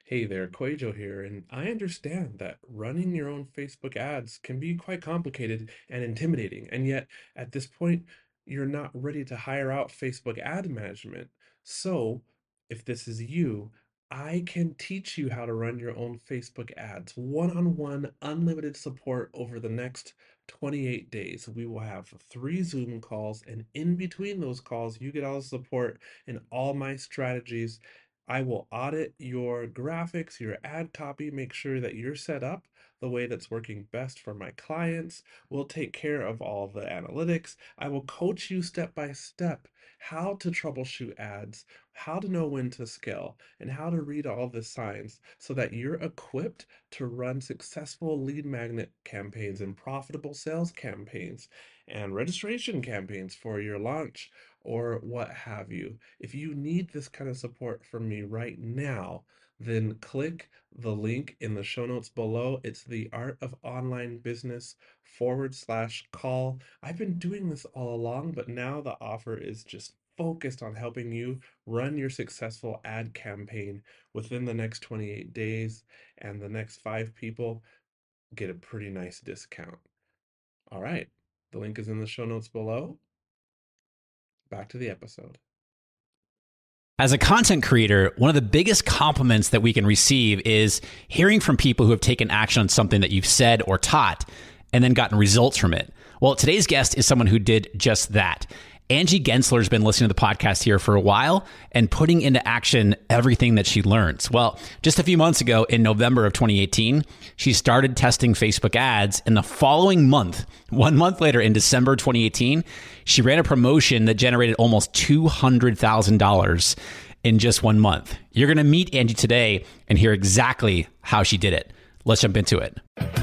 Hey there, Quajo here, and I understand that running your own Facebook ads can be quite complicated and intimidating, and yet at this point, you're not ready to hire out Facebook ad management. So, if this is you, I can teach you how to run your own Facebook ads, one-on-one, unlimited support over the next 28 days. We will have 3 Zoom calls, and in between those calls, you get all the support and all my strategies. I will audit your graphics, your ad copy, make sure that you're set up the way that's working best for my clients. We'll take care of all the analytics. I will coach you step by step how to troubleshoot ads, how to know when to scale, and how to read all the signs so that you're equipped to run successful lead magnet campaigns and profitable sales campaigns and registration campaigns for your launch or what have you. If you need this kind of support from me right now, then click the link in the show notes below. It's the Art of Online Business /call. I've been doing this all along, but now the offer is just focused on helping you run your successful ad campaign within the next 28 days, and the next 5 people get a pretty nice discount. All right, the link is in the show notes below. Back to the episode. As a content creator, one of the biggest compliments that we can receive is hearing from people who have taken action on something that you've said or taught and then gotten results from it. Well, today's guest is someone who did just that. Angie Gensler has been listening to the podcast here for a while and putting into action everything that she learns. Well, just a few months ago in November of 2018, she started testing Facebook ads. And the following month, 1 month later in December 2018, she ran a promotion that generated almost $200,000 in just 1 month. You're going to meet Angie today and hear exactly how she did it. Let's jump into it.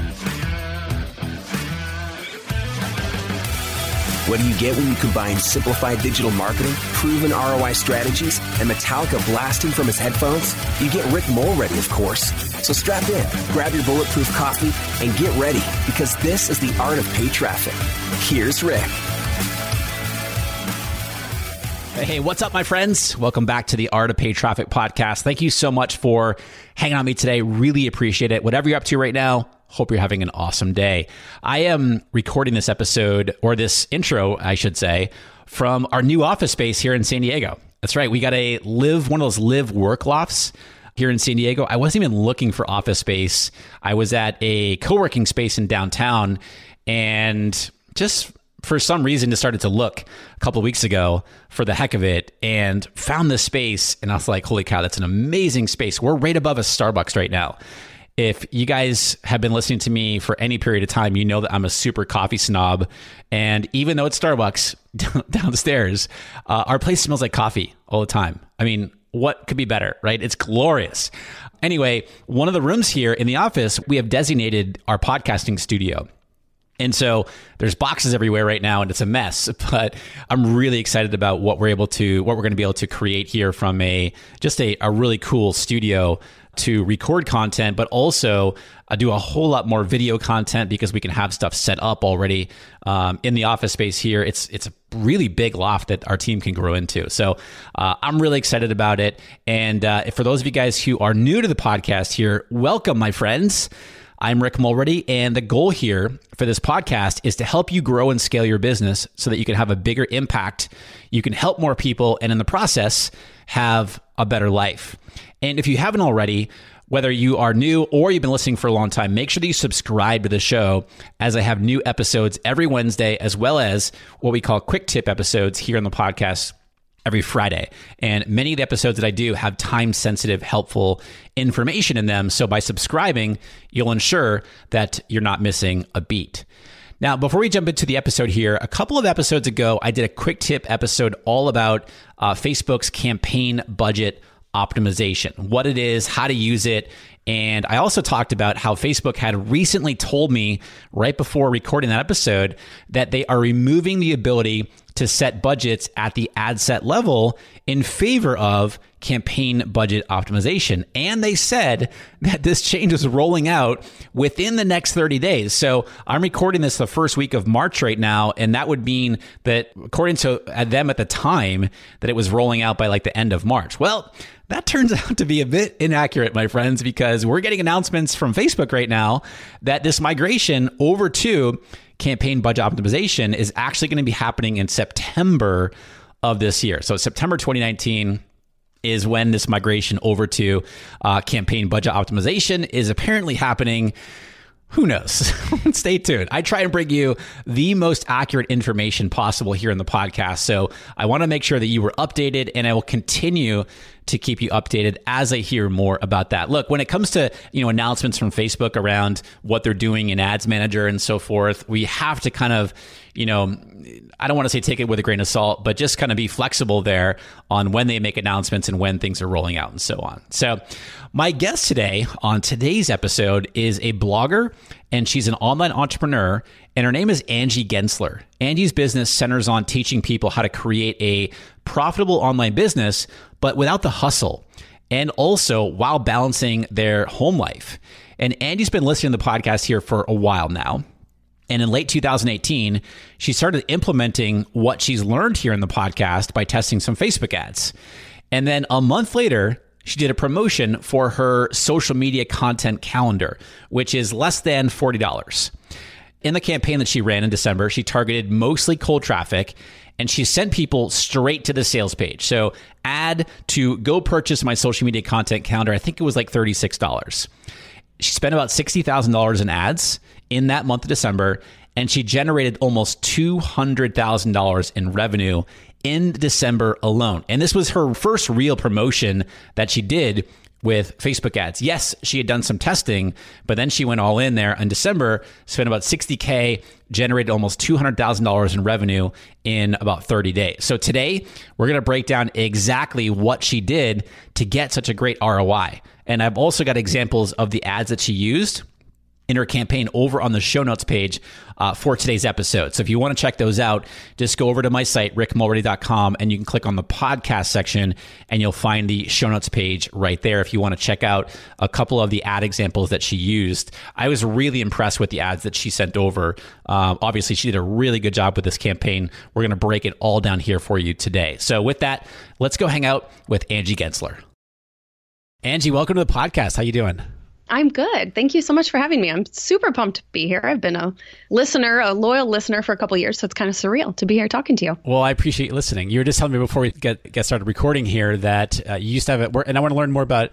What do you get when you combine simplified digital marketing, proven ROI strategies, and Metallica blasting from his headphones? You get Rick Mulready, of course. So strap in, grab your bulletproof coffee, and get ready, because this is the art of paid traffic. Here's Rick. Hey, what's up, my friends? Welcome back to the Art of Paid Traffic podcast. Thank you so much for hanging out with me today. Really appreciate it. Whatever you're up to right now, hope you're having an awesome day. I am recording this episode, or this intro, I should say, from our new office space here in San Diego. That's right. We got one of those live work lofts here in San Diego. I wasn't even looking for office space. I was at a co-working space in downtown, and just for some reason decided to look a couple of weeks ago for the heck of it and found this space. And I was like, holy cow, that's an amazing space. We're right above a Starbucks right now. If you guys have been listening to me for any period of time, you know that I'm a super coffee snob. And even though it's Starbucks downstairs, our place smells like coffee all the time. I mean, what could be better, right? It's glorious. Anyway, one of the rooms here in the office, we have designated our podcasting studio. And so there's boxes everywhere right now and it's a mess, but I'm really excited about what we're going to be able to create here from a really cool studio to record content, but also do a whole lot more video content because we can have stuff set up already in the office space here. It's a really big loft that our team can grow into. So I'm really excited about it. And for those of you guys who are new to the podcast here, welcome, my friends. I'm Rick Mulready, and the goal here for this podcast is to help you grow and scale your business so that you can have a bigger impact, you can help more people, and in the process, have a better life. And if you haven't already, whether you are new or you've been listening for a long time, make sure that you subscribe to the show, as I have new episodes every Wednesday, as well as what we call quick tip episodes here on the podcast every Friday. And many of the episodes that I do have time-sensitive, helpful information in them. So by subscribing, you'll ensure that you're not missing a beat. Now, before we jump into the episode here, a couple of episodes ago, I did a quick tip episode all about Facebook's campaign budget optimization, what it is, how to use it. And I also talked about how Facebook had recently told me right before recording that episode that they are removing the ability to set budgets at the ad set level in favor of campaign budget optimization. And they said that this change is rolling out within the next 30 days. So I'm recording this the first week of March right now. And that would mean that according to them at the time, that it was rolling out by like the end of March. Well, that turns out to be a bit inaccurate, my friends, because we're getting announcements from Facebook right now that this migration over to campaign budget optimization is actually going to be happening in September of this year. So September 2019 is when this migration over to campaign budget optimization is apparently happening. Who knows? Stay tuned. I try and bring you the most accurate information possible here in the podcast. So I want to make sure that you were updated, and I will continue to keep you updated as I hear more about that. Look, when it comes to, announcements from Facebook around what they're doing in Ads Manager and so forth, we have to kind of, I don't want to say take it with a grain of salt, but just kind of be flexible there on when they make announcements and when things are rolling out and so on. So my guest today on today's episode is a blogger, and she's an online entrepreneur, and her name is Angie Gensler. Angie's business centers on teaching people how to create a profitable online business, but without the hustle, and also while balancing their home life. And Angie's been listening to the podcast here for a while now. And in late 2018, she started implementing what she's learned here in the podcast by testing some Facebook ads. And then a month later, she did a promotion for her social media content calendar, which is less than $40. In the campaign that she ran in December, she targeted mostly cold traffic, and she sent people straight to the sales page. So add to go purchase my social media content calendar. I think it was like $36. She spent about $60,000 in ads in that month of December, and she generated almost $200,000 in revenue in December alone. And this was her first real promotion that she did with Facebook ads. Yes, she had done some testing, but then she went all in there in December, spent about $60K, generated almost $200,000 in revenue in about 30 days. So today, we're going to break down exactly what she did to get such a great ROI. And I've also got examples of the ads that she used in her campaign over on the show notes page for today's episode. So if you want to check those out, just go over to my site, rickmulready.com, and you can click on the podcast section, and you'll find the show notes page right there if you want to check out a couple of the ad examples that she used. I was really impressed with the ads that she sent over. Obviously, she did a really good job with this campaign. We're going to break it all down here for you today. So with that, let's go hang out with Angie Gensler. Angie, welcome to the podcast. How you doing? I'm good. Thank you so much for having me. I'm super pumped to be here. I've been a loyal listener for a couple of years, so it's kind of surreal to be here talking to you. Well, I appreciate you listening. You were just telling me before we get started recording here that you used to have it, and I want to learn more about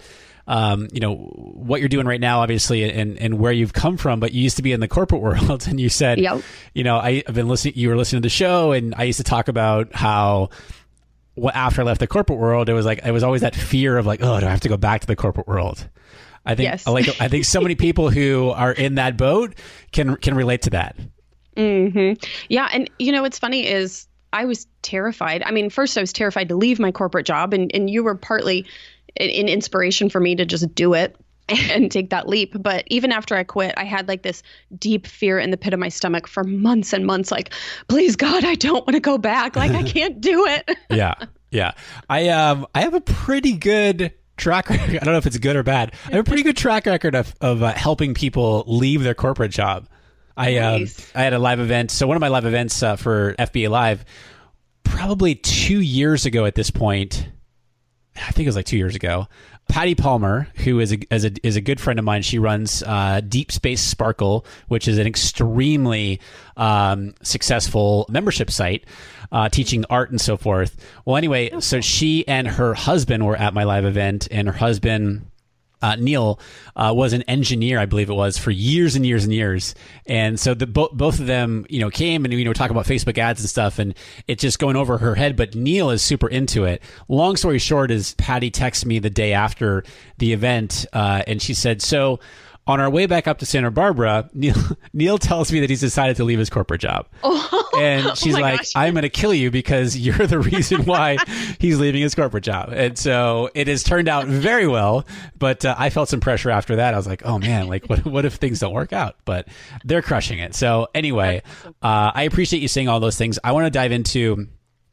what you're doing right now, obviously, and where you've come from, but you used to be in the corporate world, and you said, yep. I've been listening, you were listening to the show, and I used to talk about how after I left the corporate world, it was always that fear of like, oh, do I have to go back to the corporate world? I think yes. I think so many people who are in that boat can relate to that. Mm-hmm. Yeah. And what's funny is I was terrified. I mean, first I was terrified to leave my corporate job, and you were partly an inspiration for me to just do it and take that leap. But even after I quit, I had like this deep fear in the pit of my stomach for months and months. Like, please God, I don't want to go back. Like, I can't do it. Yeah. I have a pretty good track record. I don't know if it's good or bad. I have a pretty good track record of helping people leave their corporate job. Nice. I had a live event. So one of my live events for FBA Live, probably 2 years ago at this point, I think it was like 2 years ago, Patty Palmer, who is a good friend of mine, she runs Deep Space Sparkle, which is an extremely successful membership site, teaching art and so forth. Well, anyway, so she and her husband were at my live event, and her husband, Neil, was an engineer, I believe it was, for years and years and years. And so both of them, came and, were talking about Facebook ads and stuff, and it's just going over her head. But Neil is super into it. Long story short is Patty texted me the day after the event, and she said, so on our way back up to Santa Barbara, Neil tells me that he's decided to leave his corporate job. And she's like, gosh. I'm going to kill you because you're the reason why he's leaving his corporate job. And so it has turned out very well. But I felt some pressure after that. I was like, oh, man, like what if things don't work out? But they're crushing it. So anyway, I appreciate you saying all those things. I want to dive into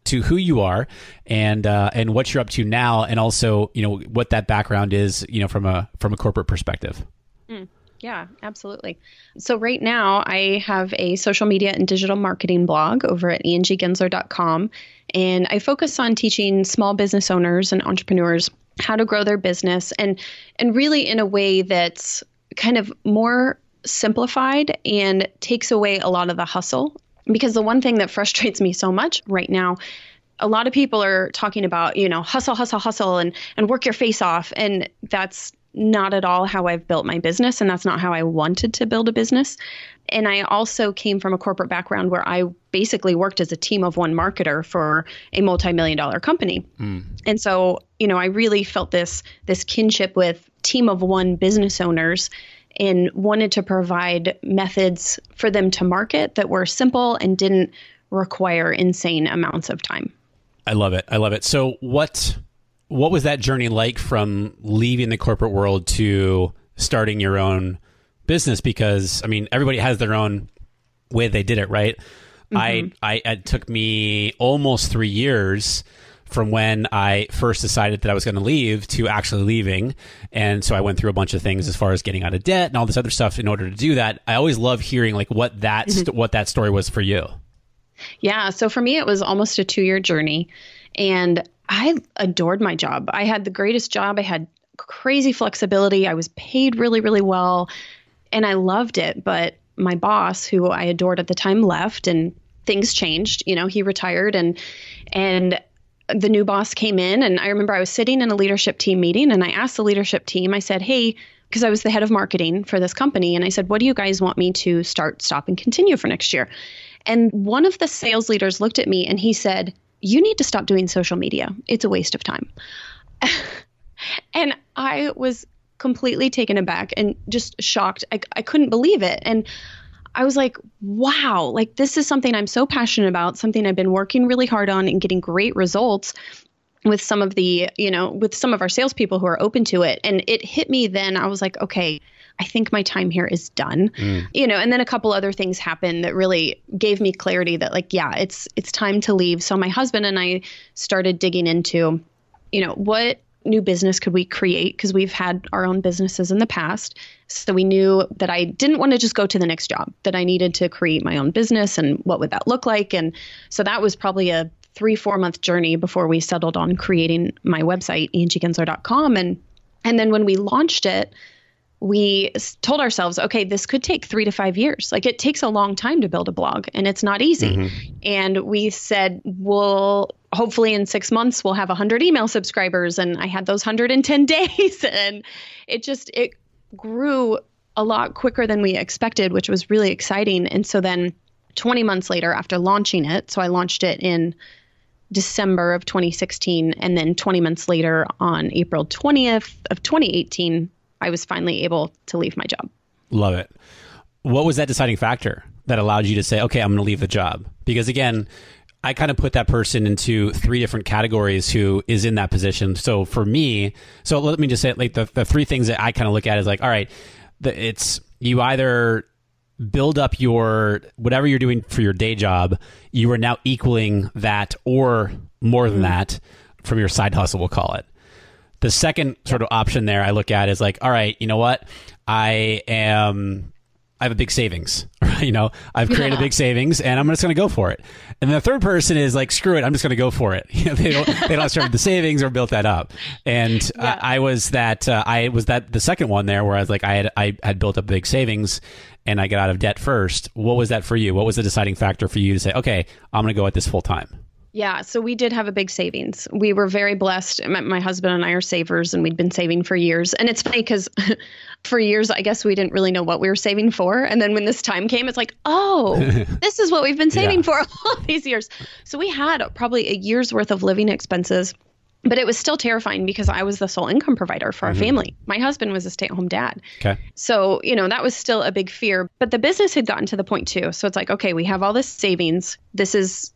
to who you are and what you're up to now, and also, what that background is, from a corporate perspective. Yeah, absolutely. So right now I have a social media and digital marketing blog over at angiegensler.com, and I focus on teaching small business owners and entrepreneurs how to grow their business, and really in a way that's kind of more simplified and takes away a lot of the hustle. Because the one thing that frustrates me so much right now, a lot of people are talking about, hustle, hustle, hustle, and work your face off. And that's not at all how I've built my business. And that's not how I wanted to build a business. And I also came from a corporate background where I basically worked as a team of one marketer for a multi-million-dollar company. And so, I really felt this kinship with team of one business owners, and wanted to provide methods for them to market that were simple and didn't require insane amounts of time. I love it. So what was that journey like from leaving the corporate world to starting your own business? Because, everybody has their own way they did it, right? It took me almost 3 years from when I first decided that I was going to leave to actually leaving. And so I went through a bunch of things as far as getting out of debt and all this other stuff in order to do that. I always love hearing what that story was for you. Yeah. So for me, it was almost a 2-year journey, and I adored my job. I had the greatest job. I had crazy flexibility. I was paid really, really well, and I loved it. But my boss, who I adored at the time, left, and things changed. He retired, and the new boss came in, and I remember I was sitting in a leadership team meeting, and I asked the leadership team, I said, hey, because I was the head of marketing for this company, and I said, what do you guys want me to start, stop, and continue for next year? And one of the sales leaders looked at me and he said, you need to stop doing social media. It's a waste of time. And I was completely taken aback and just shocked. I couldn't believe it. And I was like, wow, this is something I'm so passionate about, something I've been working really hard on and getting great results with some of our salespeople who are open to it. And it hit me then. I was like, okay, I think my time here is done. And then a couple other things happened that really gave me clarity that it's time to leave. So my husband and I started digging into, what new business could we create? Because we've had our own businesses in the past. So we knew that I didn't want to just go to the next job, that I needed to create my own business, and what would that look like? And so that was probably a 3-4 month journey before we settled on creating my website, angiegensler.com. And then when we launched it, we told ourselves, okay, this could take 3 to 5 years. It takes a long time to build a blog, and it's not easy. And we said, well, hopefully in 6 months, we'll have 100 email subscribers. And I had those 110 days, and it grew a lot quicker than we expected, which was really exciting. And so then 20 months later, after launching it, so I launched it in December of 2016. And then 20 months later, on April 20th of 2018, I was finally able to leave my job. Love it. What was that deciding factor that allowed you to say, okay, I'm going to leave the job? Because again, I kind of put that person into 3 different categories who is in that position. So for me, let me just say the 3 things that I kind of look at is all right, it's you either build up your whatever you're doing for your day job, you are now equaling that or more than that from your side hustle, we'll call it. The second sort of option there I look at is all right, you know what? I have a big savings, I've created a big savings, and I'm just going to go for it. And the third person is screw it, I'm just going to go for it. They don't start the savings or built that up. And I was the second one there where I was I had built up big savings and I got out of debt first. What was that for you? What was the deciding factor for you to say, okay, I'm going to go at this full time? Yeah, so we did have a big savings. We were very blessed. My husband and I are savers, and we'd been saving for years. And it's funny because for years, I guess we didn't really know what we were saving for. And then when this time came, it's oh, this is what we've been saving for all these years. So we had probably a year's worth of living expenses, but it was still terrifying because I was the sole income provider for our family. My husband was a stay-at-home dad. Okay. So, that was still a big fear. But the business had gotten to the point too. So it's okay, we have all this savings. This is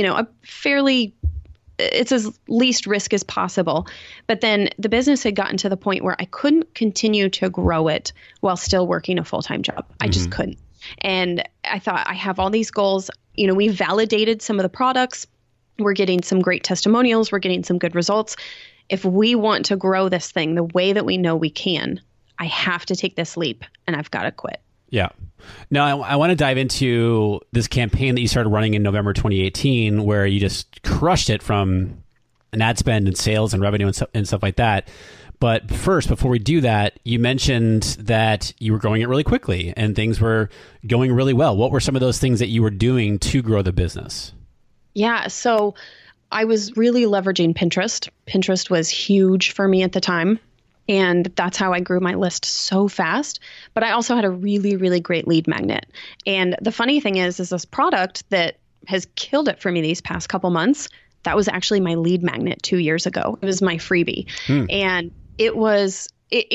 it's as least risk as possible. But then the business had gotten to the point where I couldn't continue to grow it while still working a full-time job. I just couldn't. And I thought, I have all these goals. We validated some of the products. We're getting some great testimonials. We're getting some good results. If we want to grow this thing the way that we know we can, I have to take this leap and I've got to quit. Yeah. Now, I want to dive into this campaign that you started running in November 2018, where you just crushed it from an ad spend and sales and revenue and stuff like that. But first, before we do that, you mentioned that you were growing it really quickly and things were going really well. What were some of those things that you were doing to grow the business? Yeah. So I was really leveraging Pinterest. Pinterest was huge for me at the time. And that's how I grew my list so fast. But I also had a really, really great lead magnet. And the funny thing is this product that has killed it for me these past couple months, that was actually my lead magnet 2 years ago. It was my freebie. And it was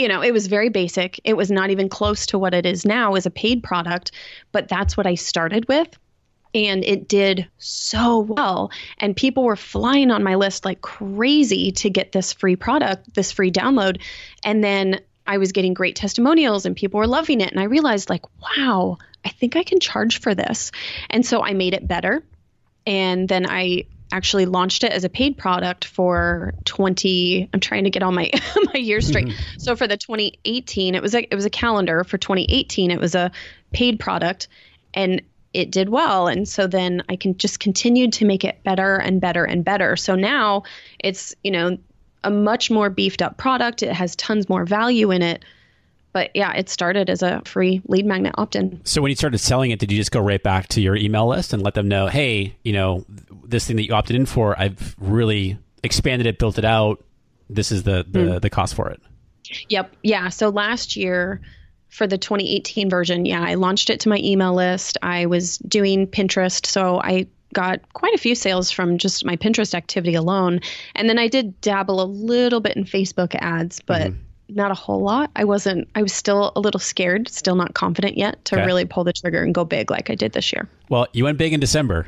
very basic. It was not even close to what it is now as a paid product, but that's what I started with. And it did so well. And people were flying on my list like crazy to get this free product, this free download. And then I was getting great testimonials and people were loving it. And I realized like, wow, I think I can charge for this. And so I made it better. And then I actually launched it as a paid product for I'm trying to get all my my years straight. So for the 2018, it was a calendar. For 2018, it was a paid product and it did well. And so then I can just continue to make it better and better and better. So now it's, a much more beefed up product. It has tons more value in it. But yeah, it started as a free lead magnet opt-in. So when you started selling it, did you just go right back to your email list and let them know, hey, this thing that you opted in for, I've really expanded it, built it out. This is the cost for it. Yep. Yeah. So last year for the 2018 version, I launched it to my email list. I was doing Pinterest. So I got quite a few sales from just my Pinterest activity alone. And then I did dabble a little bit in Facebook ads, but not a whole lot. I was still a little scared, still not confident yet to really pull the trigger and go big like I did this year. Well, you went big in December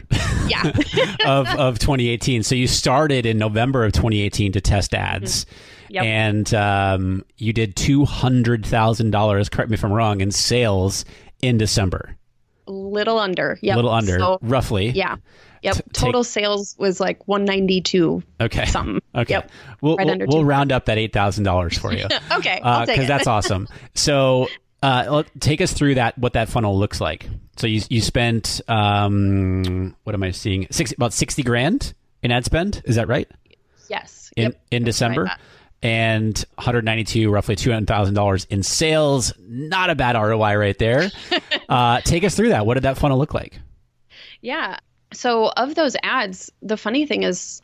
of 2018. So you started in November of 2018 to test ads. Yep. And you did $200,000, correct me if I'm wrong, in sales in December. Little under. Yep. Little under, so, roughly. Yeah. Yep. Total sales was like 192 something. Okay. Yep. We'll round up that $8,000 for you. Okay. I'll take it. Because that's awesome. So take us through what that funnel looks like. So you spent, what am I seeing? About $60,000 in ad spend. Is that right? Yes. In December. Right. And roughly $200,000 in sales. Not a bad ROI right there. Take us through that. What did that funnel look like? Yeah. So of those ads, the funny thing is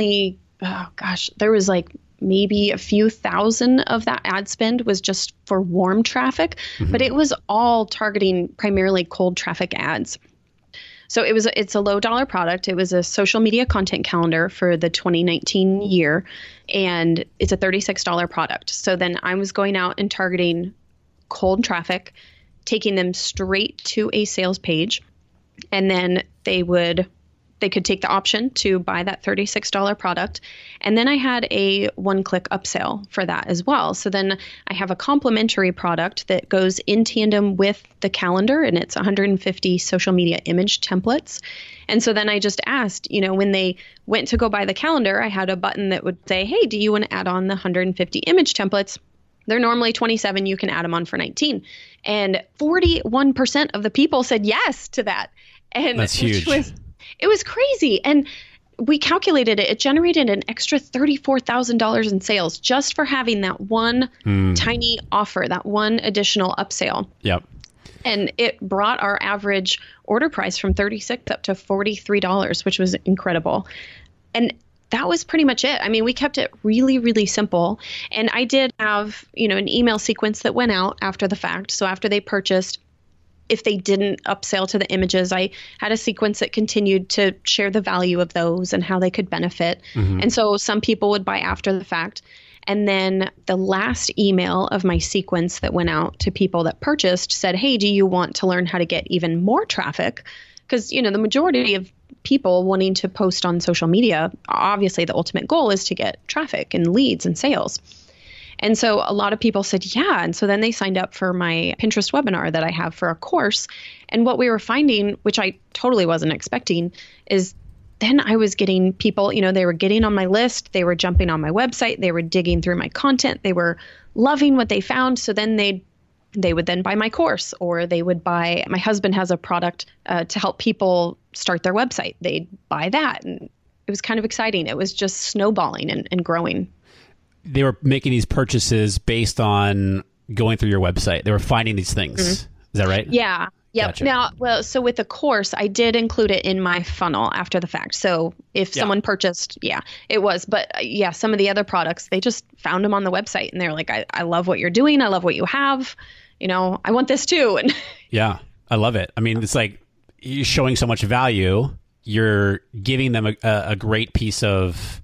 there was like maybe a few thousand of that ad spend was just for warm traffic, but it was all targeting primarily cold traffic ads. So it's a low dollar product. It was a social media content calendar for the 2019 year, and it's a $36 product. So then I was going out and targeting cold traffic, taking them straight to a sales page, and then they could take the option to buy that $36 product. And then I had a one-click upsell for that as well. So then I have a complimentary product that goes in tandem with the calendar, and it's 150 social media image templates. And so then I just asked, when they went to go buy the calendar, I had a button that would say, hey, do you want to add on the 150 image templates? They're normally 27. You can add them on for 19. And 41% of the people said yes to that. And that's huge. It was crazy. And we calculated it. It generated an extra $34,000 in sales just for having that one tiny offer, that one additional upsell. Yep. And it brought our average order price from $36 up to $43, which was incredible. And that was pretty much it. I mean, we kept it really, really simple. And I did have, an email sequence that went out after the fact. So after they purchased, if they didn't upsell to the images, I had a sequence that continued to share the value of those and how they could benefit. And so some people would buy after the fact. And then the last email of my sequence that went out to people that purchased said, hey, do you want to learn how to get even more traffic? Because, the majority of people wanting to post on social media, obviously the ultimate goal is to get traffic and leads and sales. And so a lot of people said, yeah. And so then they signed up for my Pinterest webinar that I have for a course. And what we were finding, which I totally wasn't expecting, is then I was getting people, they were getting on my list, they were jumping on my website, they were digging through my content, they were loving what they found. So then they would then buy my course, or they would buy, my husband has a product to help people start their website. They'd buy that. And it was kind of exciting. It was just snowballing and growing. They were making these purchases based on going through your website. They were finding these things. Mm-hmm. Is that right? Yeah. Yep. Gotcha. Now, so with the course, I did include it in my funnel after the fact. So if someone purchased, it was. But some of the other products, they just found them on the website and they're like, I love what you're doing. I love what you have. I want this too. And yeah, I love it. I mean, it's like you're showing so much value. You're giving them a great piece of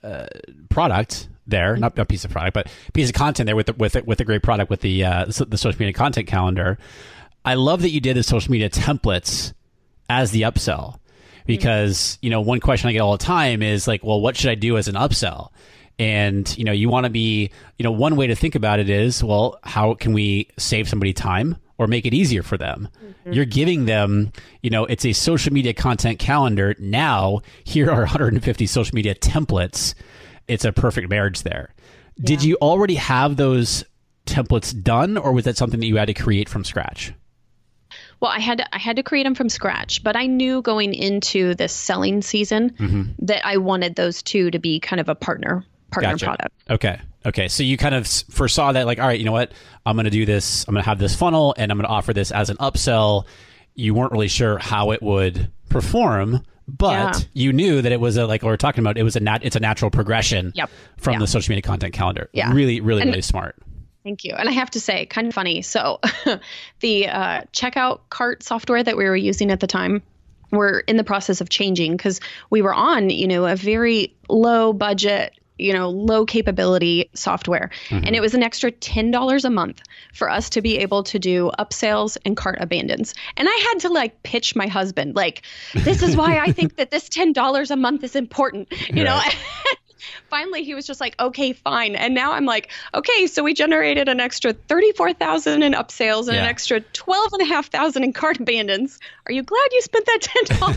product there, not a piece of product, but a piece of content there with a great product with the social media content calendar. I love that you did the social media templates as the upsell, because one question I get all the time is like, well, what should I do as an upsell? And you want to be, one way to think about it is, well, how can we save somebody time or make it easier for them? Mm-hmm. You're giving them, it's a social media content calendar. Now, here are 150 social media templates. It's a perfect marriage there. Yeah. Did you already have those templates done, or was that something that you had to create from scratch? Well, I had to create them from scratch, but I knew going into this selling season that I wanted those two to be kind of a partner gotcha. Product. Okay. So you kind of foresaw that, like, all right, you know what? I'm going to do this. I'm going to have this funnel and I'm going to offer this as an upsell. You weren't really sure how it would perform, but you knew that it was like we were talking about, it's a natural progression from the social media content calendar. Yeah. Really, really, really smart. Thank you. And I have to say, kind of funny. So the checkout cart software that we were using at the time, we're in the process of changing because we were on, a very low budget, low capability software. Mm-hmm. And it was an extra $10 a month for us to be able to do upsells and cart abandons. And I had to pitch my husband, this is why I think that this $10 a month is important, you know? Finally, he was just like, okay, fine. And now I'm like, okay, so we generated an extra $34,000 in upsales and an extra $12,500 in cart abandons. Are you glad you spent that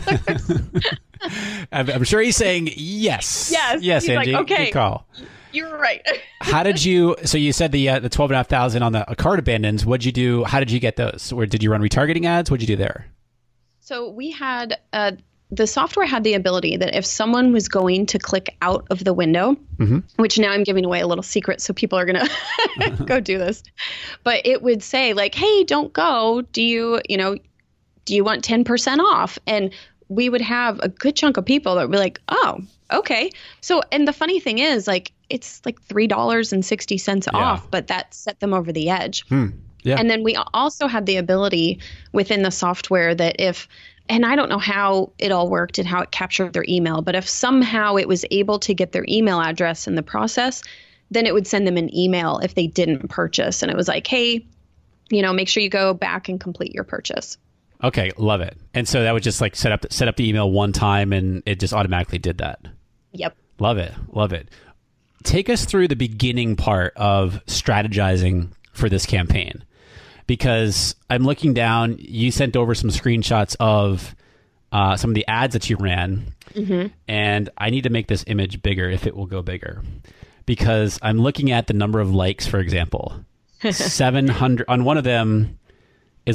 $10? I'm sure he's saying yes. Yes, he's Angie. Like, okay, good call. You're right. How did you? So you said the $12,500 on the cart abandons. What'd you do? How did you get those? Or did you run retargeting ads? What'd you do there? So we had the software had the ability that if someone was going to click out of the window, which now I'm giving away a little secret, so people are going to go do this, but it would say hey, don't go. Do you want 10% off? And we would have a good chunk of people that would be like, oh, okay. So, and the funny thing is it's $3.60 off, but that set them over the edge. Yeah. And then we also had the ability within the software that and I don't know how it all worked and how it captured their email, but if somehow it was able to get their email address in the process, then it would send them an email if they didn't purchase. And it was like, hey, make sure you go back and complete your purchase. Okay. Love it. And so that would just set up the email one time and it just automatically did that. Yep. Love it. Love it. Take us through the beginning part of strategizing for this campaign. Because I'm looking down, you sent over some screenshots of some of the ads that you ran, and I need to make this image bigger if it will go bigger. Because I'm looking at the number of likes, for example. 700 on one of them is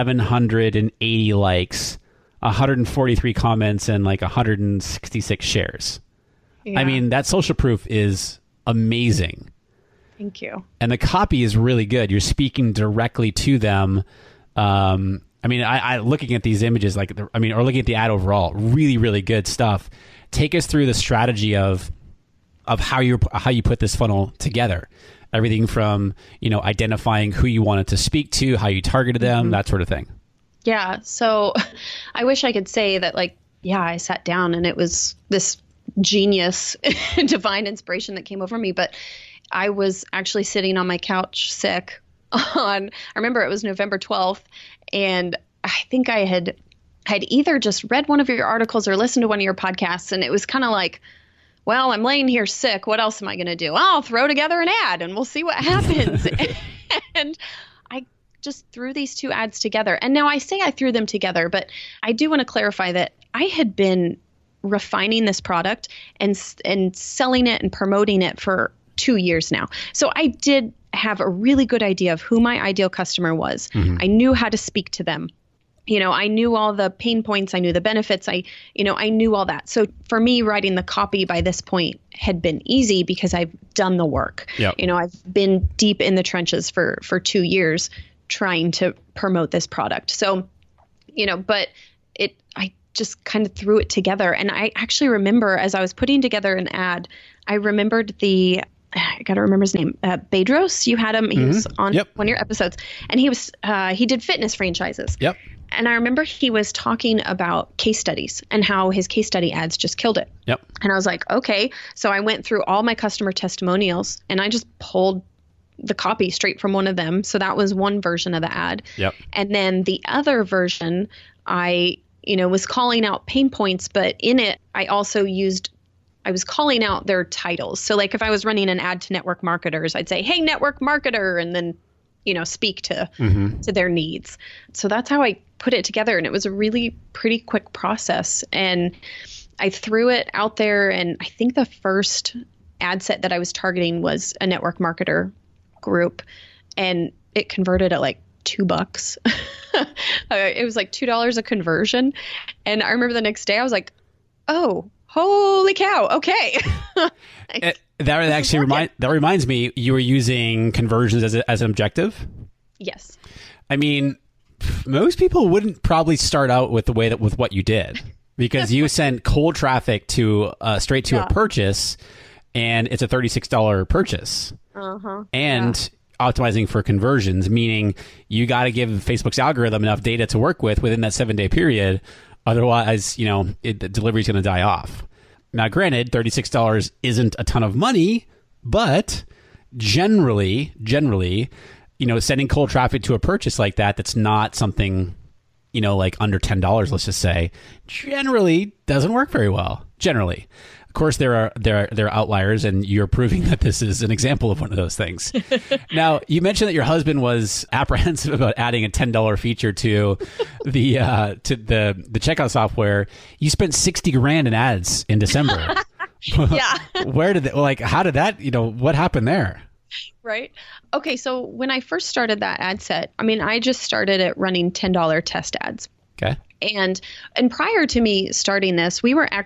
780 likes, 143 comments, and 166 shares. Yeah. I mean, that social proof is amazing. Thank you. And the copy is really good. You're speaking directly to them. I mean, I looking at these images, or looking at the ad overall, really, really good stuff. Take us through the strategy of how you put this funnel together. Everything from, identifying who you wanted to speak to, how you targeted them, that sort of thing. Yeah. So I wish I could say that I sat down and it was this genius, divine inspiration that came over me. But I was actually sitting on my couch sick I remember it was November 12th, and I think I had either just read one of your articles or listened to one of your podcasts, and it was kind of like, well, I'm laying here sick. What else am I going to do? I'll throw together an ad and we'll see what happens. And I just threw these two ads together. And now I say I threw them together, but I do want to clarify that I had been refining this product and selling it and promoting it for 2 years now. So I did have a really good idea of who my ideal customer was. I knew how to speak to them. I knew all the pain points. I knew the benefits. I knew all that. So for me, writing the copy by this point had been easy because I've done the work. Yep. I've been deep in the trenches for 2 years trying to promote this product. So, but I just kind of threw it together. And I actually remember as I was putting together an ad, I remembered I got to remember his name, Bedros. You had him. He was on one of your episodes, and he did fitness franchises. Yep. And I remember he was talking about case studies and how his case study ads just killed it. Yep. And I was like, okay. So I went through all my customer testimonials and I just pulled the copy straight from one of them. So that was one version of the ad. Yep. And then the other version, I was calling out pain points, but in it, I was calling out their titles. So like if I was running an ad to network marketers, I'd say, hey, network marketer, and then, speak to their needs. So that's how I put it together. And it was a really pretty quick process. And I threw it out there. And I think the first ad set that I was targeting was a network marketer group. And it converted at like $2. It was like $2 a conversion. And I remember the next day I was like, oh, holy cow. Okay. That reminds me, you were using conversions as an objective? Yes. I mean, most people wouldn't probably start out with with what you did, because you sent cold traffic to straight to a purchase, and it's a $36 purchase. And optimizing for conversions, meaning you got to give Facebook's algorithm enough data to work with within that 7-day period. Otherwise, the delivery is going to die off. Now, granted, $36 isn't a ton of money, but generally, sending cold traffic to a purchase like that's not something, like under $10, let's just say, generally doesn't work very well. Generally. Of course, there are outliers, and you're proving that this is an example of one of those things. Now, you mentioned that your husband was apprehensive about adding a $10 feature to the checkout software. You spent $60,000 in ads in December. Yeah. Where did how did that? What happened there? Right. Okay. So when I first started that ad set, I just started at running $10 test ads. Okay. And prior to me starting this,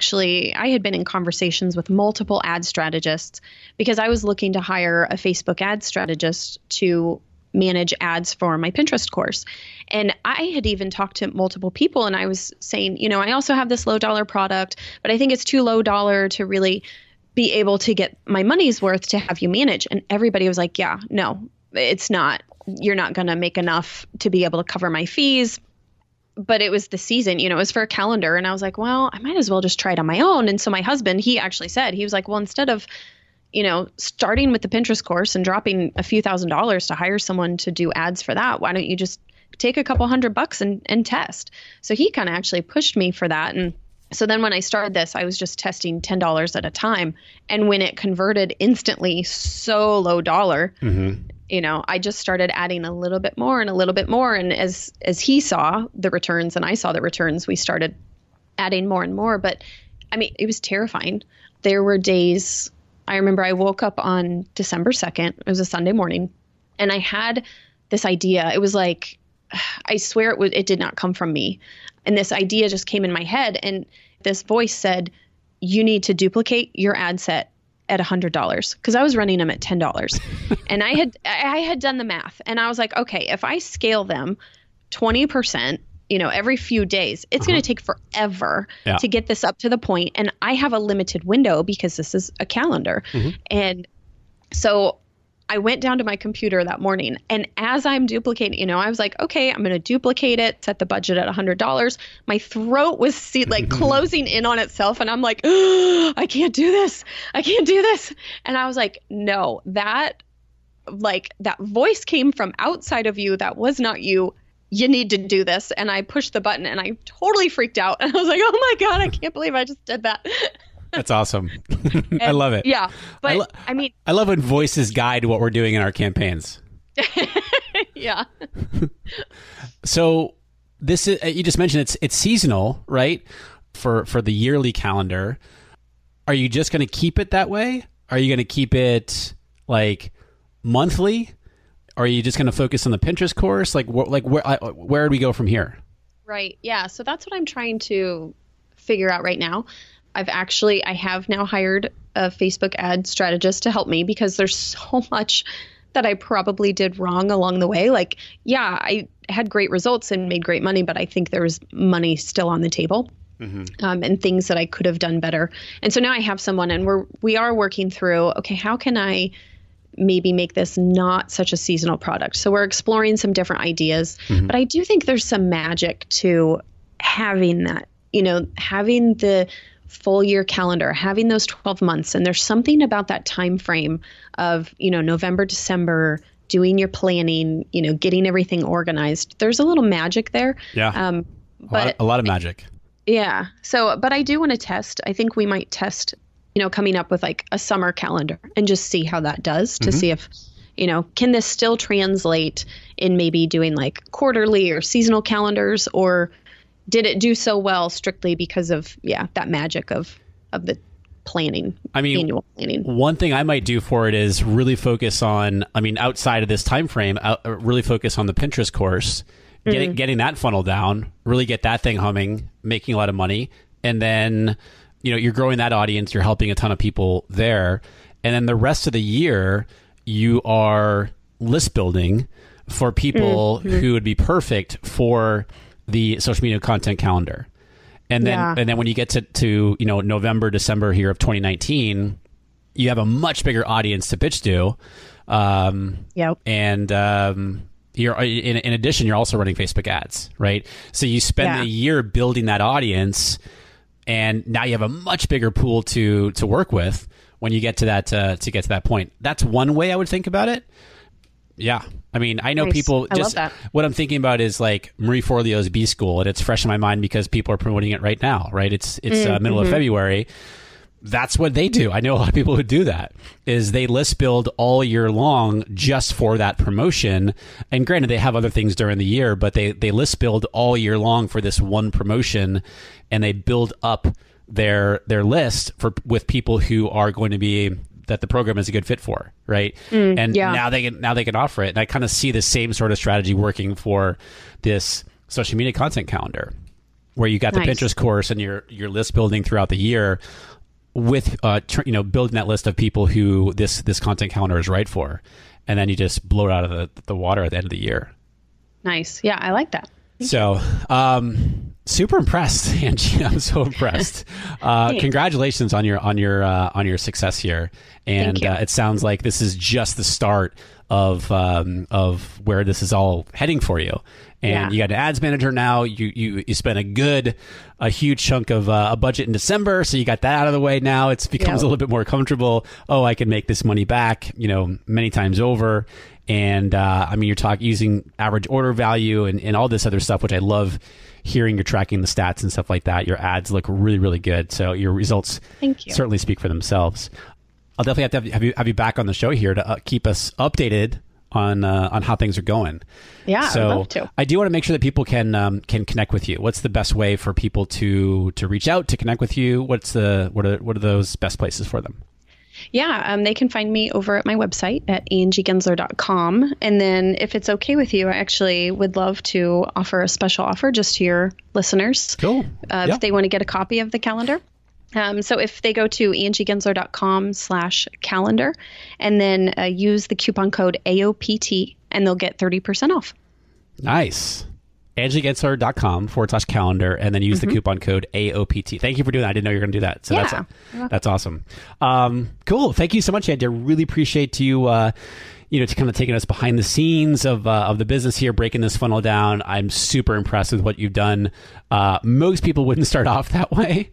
I had been in conversations with multiple ad strategists because I was looking to hire a Facebook ad strategist to manage ads for my Pinterest course. And I had even talked to multiple people, and I was saying, I also have this low dollar product, but I think it's too low dollar to really be able to get my money's worth to have you manage. And everybody was like, yeah, no, it's not. You're not going to make enough to be able to cover my fees. But it was the season, it was for a calendar. And I was like, well, I might as well just try it on my own. And so my husband, he actually said, he was like, well, instead of, starting with the Pinterest course and dropping a few $1,000s to hire someone to do ads for that, why don't you just take a couple $100 and test? So he kind of actually pushed me for that. And so then when I started this, I was just testing $10 at a time. And when it converted instantly so low dollar, I just started adding a little bit more and a little bit more. And as he saw the returns and I saw the returns, we started adding more and more. But it was terrifying. There were days, I remember I woke up on December 2nd. It was a Sunday morning. And I had this idea. It was like, I swear it did not come from me. And this idea just came in my head. And this voice said, you need to duplicate your ad set at $100, because I was running them at $10. And I had done the math, and I was like, okay, if I scale them 20%, every few days, it's going to take forever to get this up to the point. And I have a limited window because this is a calendar. And so I went down to my computer that morning, and as I'm duplicating, I was like, okay, I'm going to duplicate it, set the budget at $100. My throat was closing in on itself. And I'm like, oh, I can't do this. And I was like, no, that voice came from outside of you. That was not you. You need to do this. And I pushed the button, and I totally freaked out. And I was like, oh my God, I can't believe I just did that. That's awesome. I love it. Yeah. But I love when voices guide what we're doing in our campaigns. Yeah. So this is, you just mentioned it's seasonal, right? for the yearly calendar, are you just going to keep it that way? Are you going to keep it like monthly? Are you just going to focus on the Pinterest course? Like where do we go from here? Right. Yeah. So that's what I'm trying to figure out right now. I have now hired a Facebook ad strategist to help me because there's so much that I probably did wrong along the way. Like, yeah, I had great results and made great money, but I think there was money still on the table. And things that I could have done better. And so now I have someone, and we are working through, okay, how can I maybe make this not such a seasonal product? So we're exploring some different ideas, but I do think there's some magic to having that, having the full year calendar, having those 12 months. And there's something about that time frame of, November, December, doing your planning, getting everything organized. There's a little magic there. Yeah. But a lot of magic. Yeah. So, but I do want to test. I think we might test, coming up with like a summer calendar and just see how that does to see if, can this still translate in maybe doing like quarterly or seasonal calendars, or did it do so well strictly because of, that magic of the planning, annual planning. One thing I might do for it is really focus on, outside of this time frame, really focus on the Pinterest course. Getting that funnel down, really get that thing humming, making a lot of money. And then, you're growing that audience, you're helping a ton of people there. And then the rest of the year, you are list building for people who would be perfect for the social media content calendar. And then when you get to November, December here of 2019, you have a much bigger audience to pitch to. You're in addition, you're also running Facebook ads, right? So you spend a year building that audience, and now you have a much bigger pool to work with when you get to that point. That's one way I would think about it. Yeah. I know people just, what I'm thinking about is like Marie Forleo's B School, and it's fresh in my mind because people are promoting it right now, right? It's middle of February. That's what they do. I know a lot of people who do that, is they list build all year long just for that promotion. And granted, they have other things during the year, but they list build all year long for this one promotion, and they build up their list with people who are going to be, that the program is a good fit for, right? Now they can offer it. And I kind of see the same sort of strategy working for this social media content calendar, where you got the Pinterest course and you're list building throughout the year, with building that list of people who this content calendar is right for, and then you just blow it out of the water at the end of the year. Nice. Yeah, I like that. So, super impressed, Angie. I'm so impressed. Congratulations on your success here, and it sounds like this is just the start of where this is all heading for you. And you got an ads manager now. You spent a huge chunk of a budget in December, so you got that out of the way. Now it becomes a little bit more comfortable. Oh, I can make this money back, many times over. And you're using average order value and all this other stuff, which I love hearing. You're tracking the stats and stuff like that. Your ads look really, really good. So your results certainly speak for themselves. I'll definitely have to have you back on the show here to keep us updated on how things are going. Yeah, so I'd love to. I do want to make sure that people can connect with you. What's the best way for people to reach out, to connect with you? What are those best places for them? Yeah, they can find me over at my website at angiegensler.com. And then if it's okay with you, I actually would love to offer a special offer just to your listeners. Cool. If they want to get a copy of the calendar. So if they go to angiegensler.com/calendar and then use the coupon code AOPT, and they'll get 30% off. Nice. angiegensler.com/calendar, and then use the coupon code AOPT. Thank you for doing that. I didn't know you were going to do that. So that's awesome. Cool. Thank you so much, Angie. I really appreciate you, to kind of taking us behind the scenes of the business here, breaking this funnel down. I'm super impressed with what you've done. Most people wouldn't start off that way.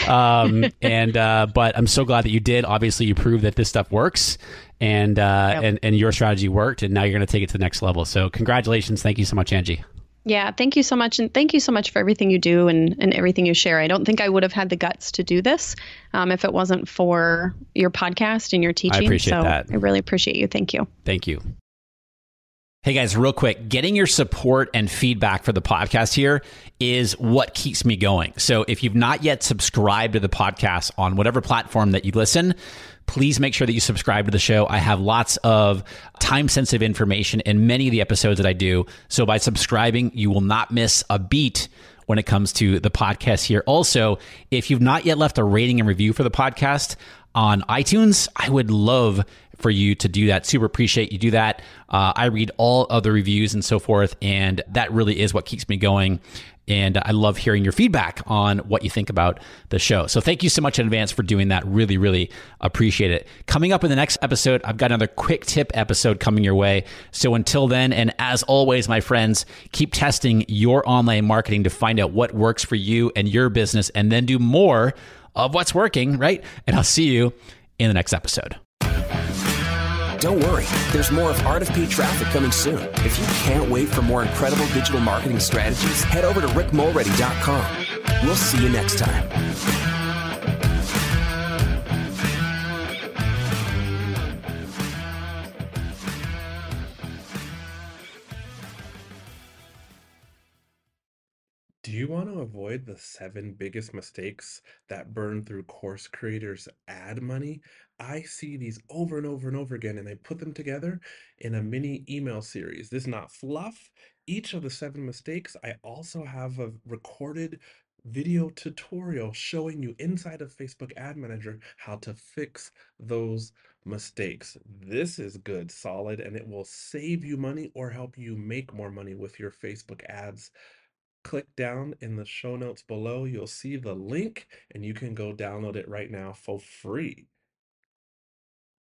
But I'm so glad that you did. Obviously, you proved that this stuff works, and your strategy worked, and now you're going to take it to the next level. So congratulations. Thank you so much, Angie. Yeah, thank you so much. And thank you so much for everything you do and everything you share. I don't think I would have had the guts to do this if it wasn't for your podcast and your teaching. I appreciate that. I really appreciate you. Thank you. Thank you. Hey guys, real quick, getting your support and feedback for the podcast here is what keeps me going. So if you've not yet subscribed to the podcast on whatever platform that you listen, please make sure that you subscribe to the show. I have lots of time-sensitive information in many of the episodes that I do. So by subscribing, you will not miss a beat when it comes to the podcast here. Also, if you've not yet left a rating and review for the podcast on iTunes, I would love for you to do that. Super appreciate you do that. I read all of the reviews and so forth, and that really is what keeps me going. And I love hearing your feedback on what you think about the show. So thank you so much in advance for doing that. Really, really appreciate it. Coming up in the next episode, I've got another quick tip episode coming your way. So until then, and as always, my friends, keep testing your online marketing to find out what works for you and your business, and then do more of what's working, right? And I'll see you in the next episode. Don't worry, there's more of Art of Paid Traffic coming soon. If you can't wait for more incredible digital marketing strategies, head over to rickmulready.com. We'll see you next time. Do you want to avoid the 7 biggest mistakes that burn through course creators' ad money? I see these over and over and over again, and I put them together in a mini email series. This is not fluff. Each of the 7 mistakes, I also have a recorded video tutorial showing you inside of Facebook Ad Manager how to fix those mistakes. This is good, solid, and it will save you money or help you make more money with your Facebook ads. Click down in the show notes below. You'll see the link and you can go download it right now for free.